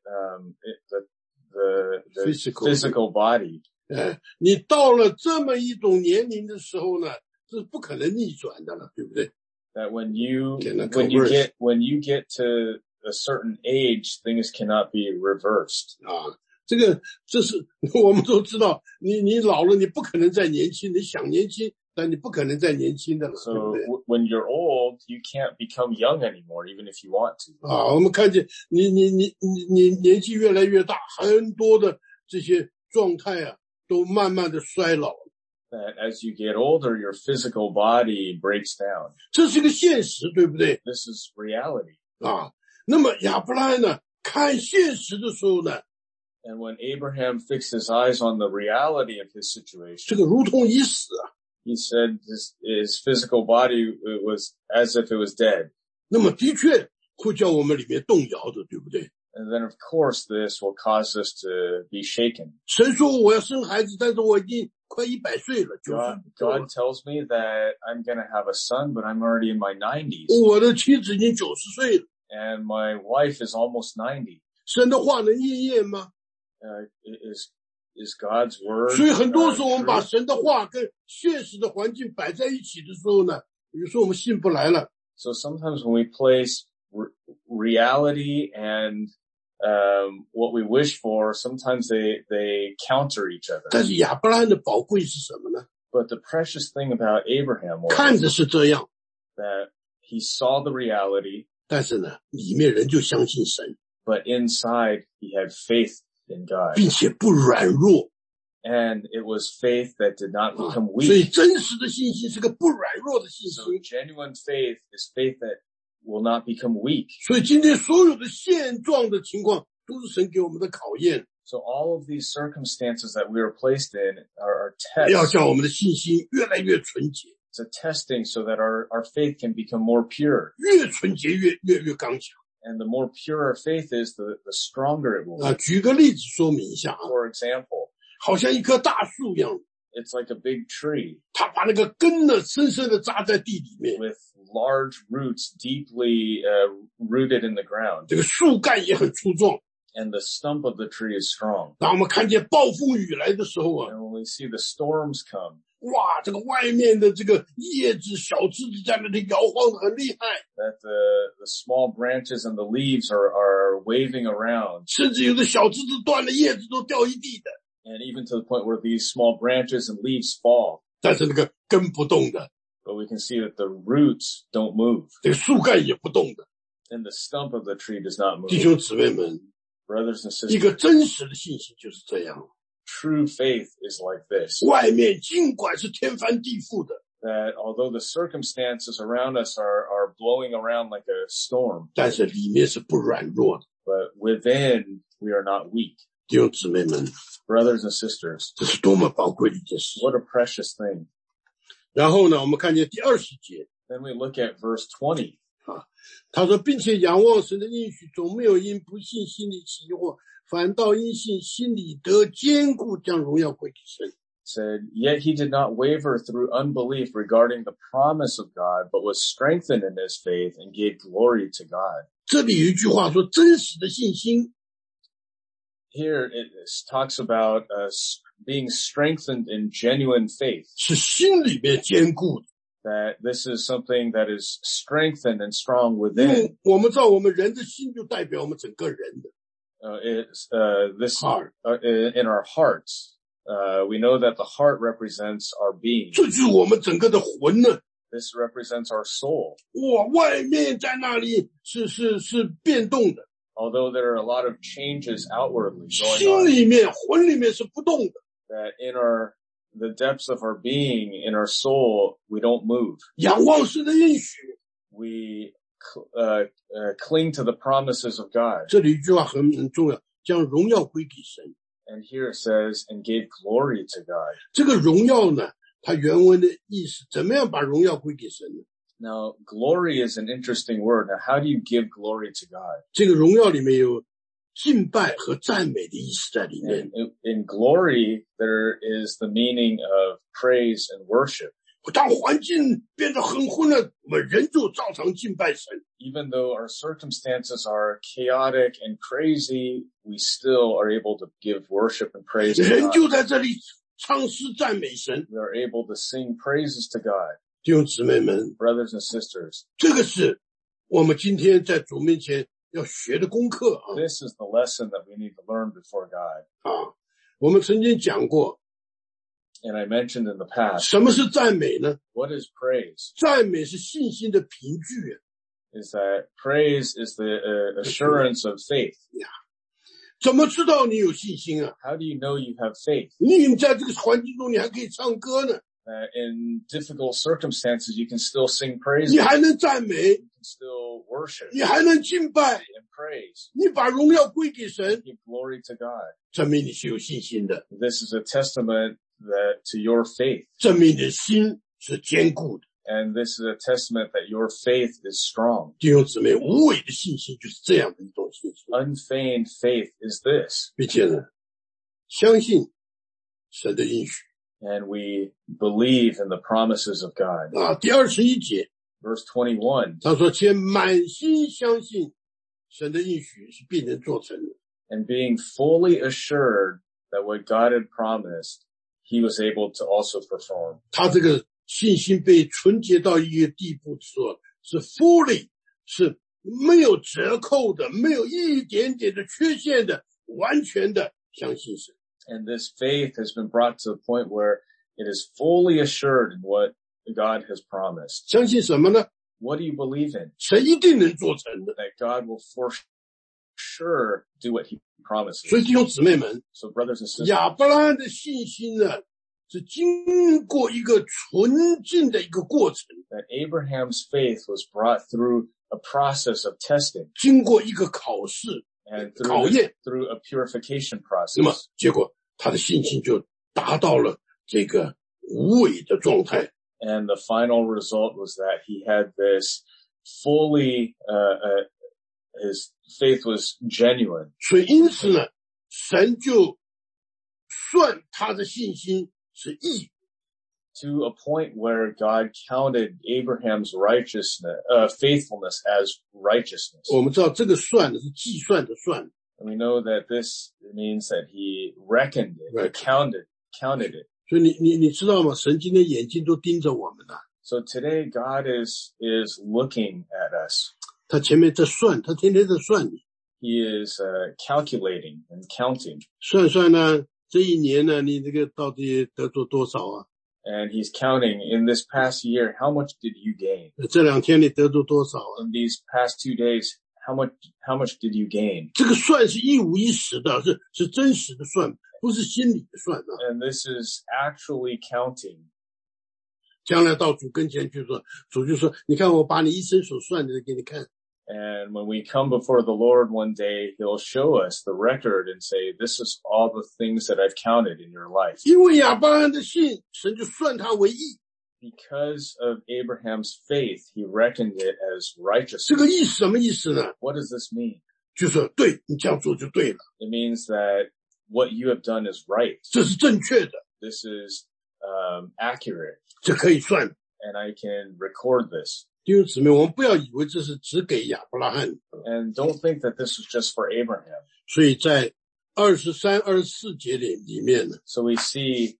the Physical body, 你到了这么一种年龄的时候呢，这是不可能逆转的了，对不对？ that when you Cannot get to a certain age, things cannot be reversed. 这是我们都知道，你老了，你不可能再年轻，你想年轻，但你不可能再年轻的了， So 对不对？ when you're old, you can't become young anymore, even if you want to. 我们看见你年纪越来越大，很多的这些状态都慢慢的衰老。 That as you get older, your physical body breaks down. 这是个现实，对不对？ This is reality. 那么亚伯拉罕呢，看现实的时候呢， And when Abraham fixed his eyes on the reality of his 这 situation, 个如同已死 he said his physical body was as if it was dead. 那么的确会叫我们里面动摇的，对不对？ And then of course this will cause us to be shaken. 神说我要生孩子，但是我已经快100岁了， God tells me that I'm going to have a son, but I'm already in my 90s. 我的妻子已经90岁了， And my wife is almost 90. 神的话能应验吗？ Is God's word 所以很多时候我们 true? 把神的话跟现实的环境摆在一起的时候呢，有时候我们信不来了。 So sometimes when we place reality and what we wish for, sometimes they counter each other. 但是亚伯拉罕的宝贵是什么呢？ But the precious thing about Abraham 看 was 着是这样， that he saw the reality, 但是呢，里面人就相信神， but inside he had faith in God. 并且不软弱。 And it was faith that did not become 所以 weak. 真实的信心是个不软弱的信 So 心。 genuine faith is faith that will not become weak. 所以今天所有的现状的情况都是神给我们的考验， So all of these circumstances that we are placed in are 要 tests. 叫我们的信心越来越纯洁， It's a testing so that our faith can become more pure. 越纯洁越刚强。 And the more pure our faith is, the stronger it will be. 举个例子说明一下 For example, 好像一棵大树一样， it's like a big tree 它把那个根呢深深的扎在地里面， with large roots deeply rooted in the ground. 这个树干也很粗壮。 And the stump of the tree is strong. 当我们看见暴风雨来的时候 And when we see the storms come, 哇，这个外面的这个叶子小枝子在那里摇晃得很厉害， that the small branches and the leaves are waving around, 甚至有的小枝子断了，叶子都掉一地的， and even to the point where these small branches and leaves fall. 但是那个根不动的， But we can see that the roots don't move, 这个树干也不动的。 and the stump of the tree does not 弟 move. 兄姊妹们， Brothers and 一 sisters, 个真实的信心就是这样。 true faith is like this, 外面尽管是天翻地覆的， that although the circumstances around us are blowing around like a storm, 但是里面是不软弱的。 but within we are not weak. 弟兄姊妹们， Brothers and sisters, 这是多么宝贵的一件事。 what a precious thing. 然后呢，我们看见第20节， Then we look at verse 20. 他说，并且仰望神的应许，总没有因不信心里起惑，反倒因信心里得坚固，将荣耀归给神。 said, yet he did not waver through unbelief regarding the promise of God, but was strengthened in his faith and gave glory to God. 这里有一句话说，真实的信心 Here it talks about us being strengthened in genuine faith, 是心里面坚固的。 that this is something that is strengthened and strong 因为 within. 我们知道我们人的心就代表我们整个人的 This heart. In our hearts. We know that the heart represents our being. 这就是我们整个的魂呢。 This represents our soul. 哇，外面在那里是变动的， Although there are a lot of changes outwardly 心 going on, 里面魂里面是不动的。 that in the depths of our being, in our soul, we don't move. 仰望神的应许， We cling to the promises of God. 这里一句话很重要，将荣耀归给神。 And here it says, and gave glory to God. 这个荣耀呢，它原文的意思，怎么样把荣耀归给神呢？ Now, glory is an interesting word. Now, how do you give glory to God? 这个荣耀里面有敬拜和赞美的意思在里面。 And in glory, there is the meaning of praise and worship. 当环境变得很混乱，我们人就照常敬拜神。 Even though our circumstances are chaotic and crazy, we still are able to give worship and praise to 人 God. 就在这里唱诗赞美神。 We are able to sing praises to God. 弟兄姊妹们， Brothers and sisters, 这个是我们今天在主面前要学的功课啊。 this is the lesson that we need to learn before God. 我们曾经讲过， And I mentioned in the past, 什么是赞美呢？ what is praise? 赞美是信心的凭据。 Is that praise is the assurance of faith. 怎么知道你有信心啊？ How do you know you have faith? 你在这个环境中，你还可以唱歌呢， In difficult circumstances, you can still sing praises. 你还能赞美， You can still worship 你还能敬拜， and praise. 你把荣耀归给神， Give glory to God. 证明你是有信心的， This is a testament that to your faith. 证明你的心是坚固的。 And this is a testament that your faith is strong. 弟兄姊妹，无伪的信心就是这样的一种信心， Unfeigned faith is this. 并且呢，相信神的应许。 And we believe in the promises of God. 第21节， Verse 21, 他说：“且满心相信神的应许是必能做成的。” and being fully assured that what God had promised, he was able to also perform. 他这个信心被纯洁到一个地步的时候，是 fully， 是没有折扣的，没有一点点的缺陷的，完全的相信神。 And this faith has been brought to the point where it is fully assured in what God has promised. 相信什么呢？ What do you believe in? 神一定能做成的。 That God will for sure do what he promises. 所以弟兄姊妹们， So brothers and sisters, 亚伯拉罕的信心呢，是经过一个纯净的一个过程， that Abraham's faith was brought through a process of testing 经过一个考试， and 考验。 through a purification 那么 process. 结果他的信心就达到了这个无伪的状态。 And the final result was that he had this fully, his faith was genuine. 所以因此呢，神就算他的信心是义， To a point where God counted Abraham's faithfulness as righteousness. 我们知道这个算的是计算的算， And we know that this means that he reckoned it, Right. counted it. 所以你知道吗？神今天眼睛都盯着我们了， So today God is looking at us. 他前面在算，他天天在算你， He is calculating and counting. 算呢，这一年呢，你这个到底得做多少啊？ And he's counting in this past year, how much did you gain? 这2天你得做多少啊？ In these past 2 days, how much did you gain? 这个算是一五一十的，是真实的算，不是心理的算啊。 And this is actually counting. 将来到主跟前去说，主就说：“你看，我把你一生所算的给你看。” And when we come before the Lord one day, he'll show us the record and say, this is all the things that I've counted in your life. 因为亚伯拉罕的信，神就算他为义。 Because of Abraham's faith, he reckoned it as 这个 righteousness. 意思什么意思呢？ What does this mean? 就是对你这样做就对了， It means that what you have done is right. 这是正确的。 this is accurate, 这可以算。 and I can record this. 弟兄姊妹，我们不要以为这是只给亚伯拉罕， And don't think that this was just for Abraham. 所以在23、24节里面呢， So we see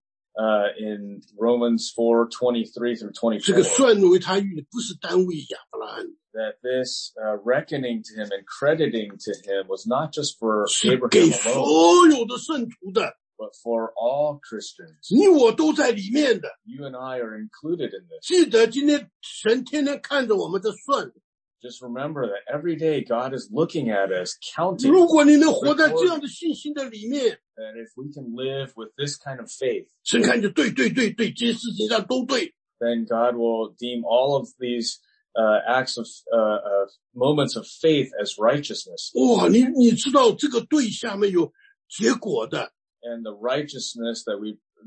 in Romans 4:23 through 这个 24 算为他预不是单为亚伯拉罕， that this reckoning to him and crediting to him was not just for 是 Abraham 给 alone, 所有的圣徒的。 but for all Christians. 你我都在里面的。 You and I are included in this. 记得今天神天天看着我们在算， Just remember that every day God is looking at us, counting 如果你能活在这样的信心的里面， that if we can live with this kind of faith, 神看着对，这些事情上都对。 then God will deem all of these acts of moments of faith as righteousness. 哇，你知道这个对下面有结果的。 And the righteousness that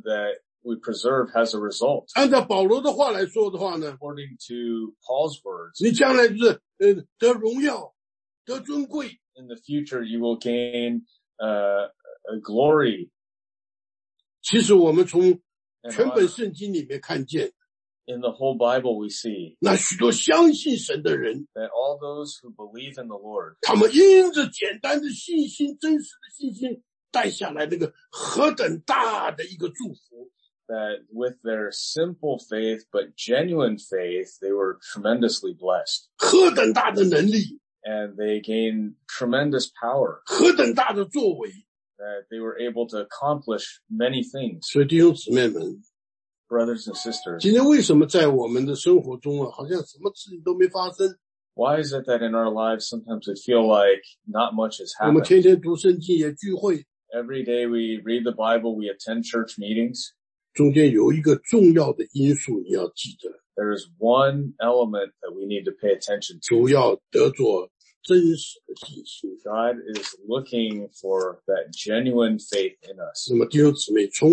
we preserve has a result. 按照保罗的话来说的话呢， According to Paul's words, 你将来就是得荣耀，得尊贵。 in the future you will gain a glory. 其实我们从 And 全本圣经里面看见， in the whole Bible we see 那许多相信神的人， that all those who believe in the Lord, 他们因着简单的信心、真实的信心带下来那个何等大的一个祝福。 that with their simple faith but genuine faith, they were tremendously blessed. 何等大的能力， And they gained tremendous power, 何等大的作为。 that they were able to accomplish many things. 所以弟兄姊妹们， Brothers and sisters, 今天为什么在我们的生活中啊，好像什么事情都没发生？ why is it that in our lives sometimes we feel like not much has 我们 happened? 天天读圣经也聚会， Every day we read the Bible, we attend church meetings. 中间有一个重要的因素你要记得， There is one element that we need to pay attention to. 主要得着真实的信心。 God is looking for that genuine faith in us. 那么弟兄姊妹，从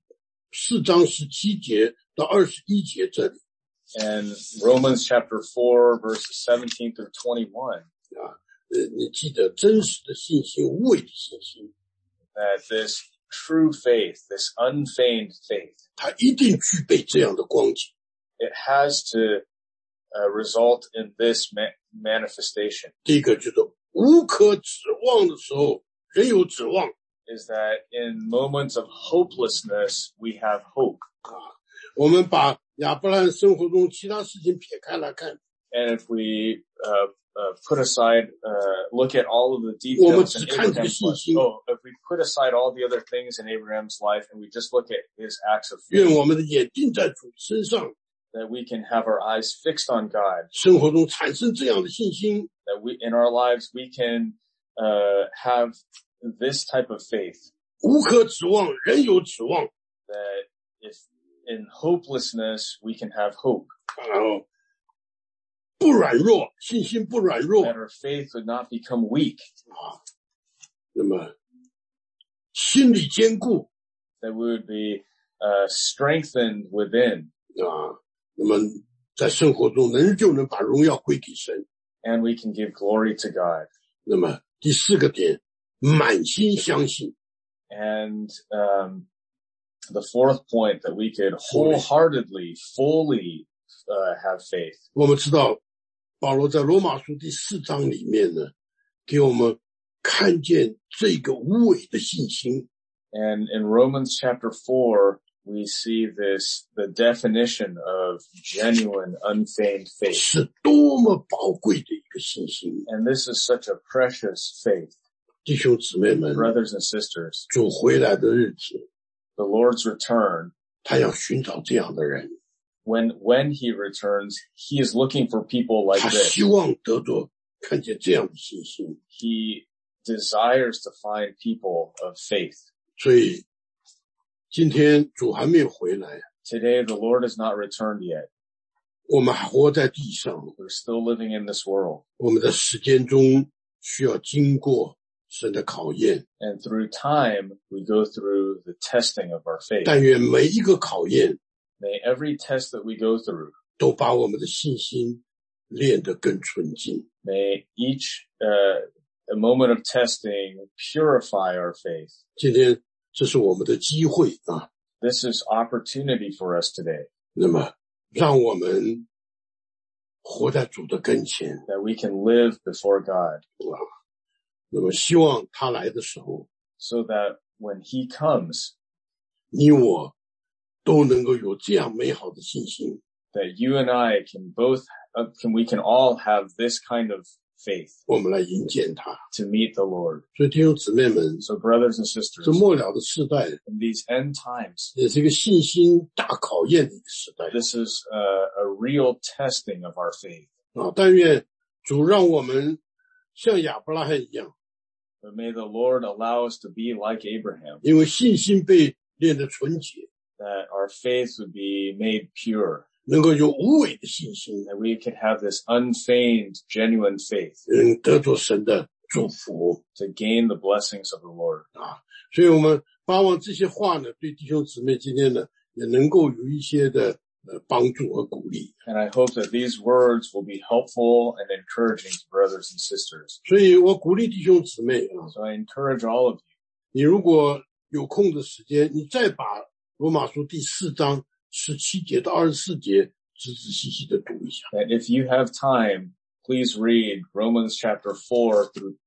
4章17节到21节这里， And Romans chapter 4 verses 17 through 21, 你记得真实的信心、无伪的信心， that this true faith, this unfeigned faith, 它一定具备这样的光景。 it has to result in this manifestation, 第一个就是无可指望的时候，仍有指望。 is that in moments of hopelessness, we have hope. 我们把亚伯拉罕生活中其他事情撇开来看， And if we put aside, look at all of the 我们 details 只 in 看这个 Abraham's 信 life, 心。 if we put aside all the other things in Abraham's life and we just look at his acts of 愿 faith, 我们的眼定在主身上， that we can have our eyes fixed on God, 生活中产生这样的信心， that we, in our lives, we can have this type of faith, 无可指望，仍有指望。 that if in hopelessness, we can have hope, 不软弱，信心不软弱。 that our faith would not become weak, 那么心理坚固 that we would be strengthened within, 那么在生活中就能把荣耀归给神。 and we can give glory to God. 那么第4个点，满心相信。 And the fourth point, that we could wholeheartedly, fully have faith. 我们知道保罗在罗马书第4章里面呢，给我们看见这个无伪的信心。 And in Romans chapter 4, we see the definition of genuine, unfeigned faith. 是多么宝贵的一个信心。 And this is such a precious faith. 弟兄姊妹们， Brothers and sisters, 主回来的日子， the Lord's return, 他要寻找这样的人， when he returns, he is looking for people like 他 this. 希望得着看见这样的信心。 He desires to find people of faith. 所以今天主还没有回来， Today, the Lord has not returned yet. 我们还活在地上， We're still living in this world. 我们的时间中需要经过神的考验。 And through time, we go through the testing of our faith. 但愿每一个考验 May every test that we go through, 都把我们的信心练得更纯净。 may each a moment of testing purify our faith. 今天这是我们的机会啊！ this is opportunity for us today. 那么让我们活在主的跟前， That we can live before God. 那么希望他来的时候， So that when he comes, 你我都能够有这样美好的信心， that you and I can we can all have this kind of faith 我们来迎接他。 to meet the Lord. 所以弟兄姊妹们， So brothers and 这 sisters, 末了的世代 in these end times, 也是一个信心大考验的一个时代 this is a real testing of our faith. 啊！但愿主让我们像亚伯拉罕一样， But may the Lord allow us to be like Abraham, 因为信心被练得纯洁， that our faith would be made pure, 能够有无伪的信心， that we could have this unfeigned, genuine faith 得着神的祝福 to gain the blessings of the Lord. 啊！所以我们盼望这些话呢，对弟兄姊妹今天呢，也能够有一些的帮助和鼓励。 And I hope that these words will be helpful and encouraging to brothers and sisters. 所以我鼓励弟兄姊妹啊， So I encourage all of you, 你如果有空的时间，你再把罗马书第4章17节到24节仔仔细细的读一下。 that if you have time, please read Romans chapter 4 through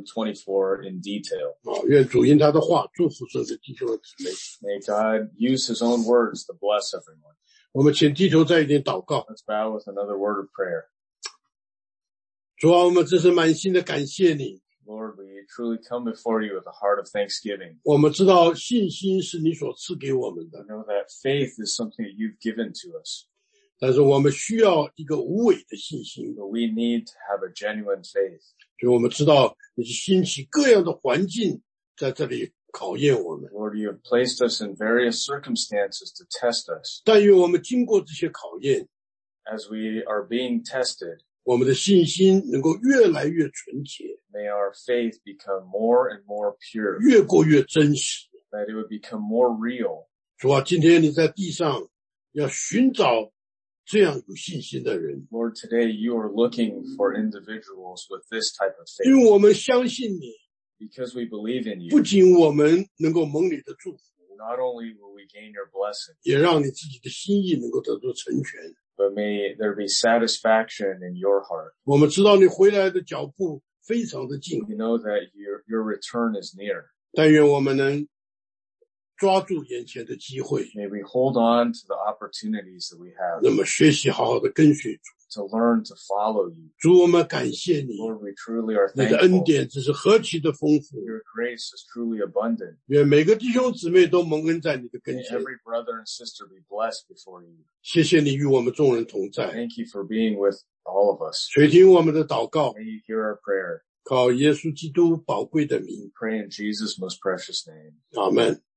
24 in detail. 啊，愿主因他的话祝福所有的弟兄和姊妹。 May God use his own words to bless everyone. 我们请低头再一点祷告。 Let's bow with another word of prayer. 主啊，我们真是满心的感谢你。 Lord, we truly come before you with a heart of thanksgiving. 我们知道信心是你所赐给我们 We 的， know that faith is something that you've given to us, 但是我们需要一个无伪的信心。 but we need to have a genuine faith. 所以我们知道你是兴起各样的环境在这里考验我们。 Lord, you have placed us in various circumstances to test us. 但愿我们经过这些考验， As we are being tested, 我们的信心能够越来越纯洁， may our faith become more and more pure, 越过越真实。 that it would become more real. 主啊，今天你在地上要寻找这样有信心的人， Lord, today you are looking for individuals with this type of 因 faith 为我们相信你， because we believe in 不 you. 仅我们能够蒙你的祝福， Not only will we gain your blessing, 也让你自己的心意能够得到成全。 but may there be satisfaction in your heart. 我们知道你回来的脚步非常的近， We know that your return is near. 但愿我们能抓住眼前的机会， May we hold on to the opportunities that we have 那么学习好好的跟随主。 to learn to follow you. 主，我们感谢你， Lord, we truly are 你的恩 thankful. 典真是何其的丰富。 Your grace is truly abundant. 愿每个弟兄姊妹都蒙恩在你的跟 May 前。 every brother and sister be blessed before you. 谢谢你与我们众人同在， Thank you for being with all of us. 垂听我们的祷告， May you hear our prayer. 靠耶稣基督宝贵的名， We pray in Jesus' most precious name. 阿门。